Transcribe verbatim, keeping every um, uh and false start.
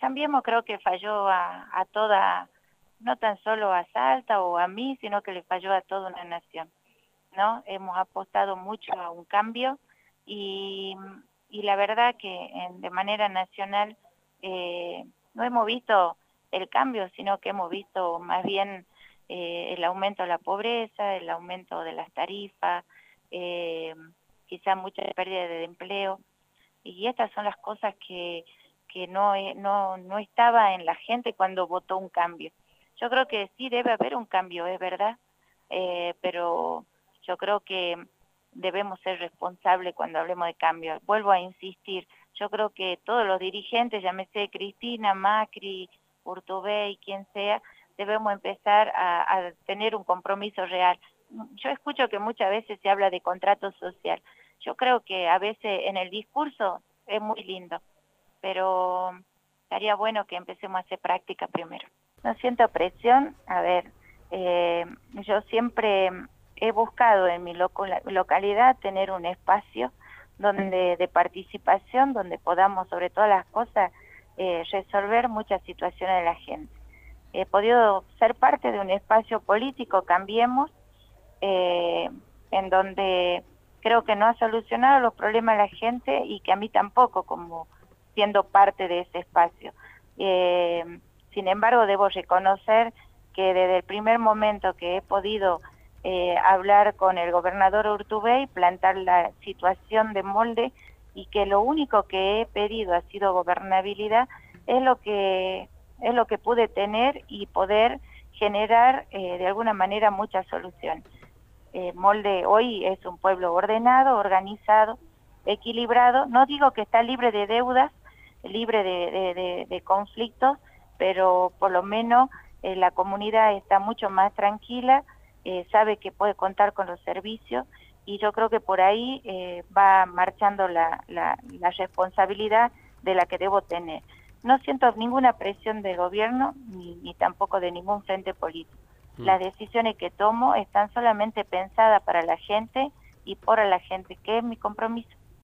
Cambiemos creo que falló a, a toda, no tan solo a Salta o a mí, sino que le falló a toda una nación, ¿no? Hemos apostado mucho a un cambio y, y la verdad que en, de manera nacional eh, no hemos visto el cambio, sino que hemos visto más bien eh, el aumento de la pobreza, el aumento de las tarifas, eh, quizá mucha pérdida de empleo, y estas son las cosas que, que no, no, no estaba en la gente cuando votó un cambio. Yo creo que sí debe haber un cambio, es verdad, eh, pero yo creo que debemos ser responsables cuando hablemos de cambio. Vuelvo a insistir, yo creo que todos los dirigentes, llámese Cristina, Macri, Urtubey, quien sea, debemos empezar a, a tener un compromiso real. Yo escucho que muchas veces se habla de contrato social. Yo creo que a veces en el discurso es muy lindo, pero estaría bueno que empecemos a hacer práctica primero. No siento presión, a ver, eh, yo siempre he buscado en mi loco, localidad tener un espacio donde de participación, donde podamos sobre todas las cosas eh, resolver muchas situaciones de la gente. He podido ser parte de un espacio político, Cambiemos, eh, en donde creo que no ha solucionado los problemas de la gente y que a mí tampoco, como siendo parte de ese espacio. Eh, sin embargo, debo reconocer que desde el primer momento que he podido eh, hablar con el gobernador Urtubey, plantar la situación de Molde, y que lo único que he pedido ha sido gobernabilidad, es lo que, es lo que pude tener y poder generar eh, de alguna manera muchas soluciones. Eh, Molde hoy es un pueblo ordenado, organizado, equilibrado. No digo que está libre de deudas, libre de, de, de, de conflictos, pero por lo menos eh, la comunidad está mucho más tranquila, eh, sabe que puede contar con los servicios, y yo creo que por ahí eh, va marchando la, la, la responsabilidad de la que debo tener. No siento ninguna presión del gobierno, ni, ni tampoco de ningún frente político. Las decisiones que tomo están solamente pensadas para la gente y por la gente, que es mi compromiso.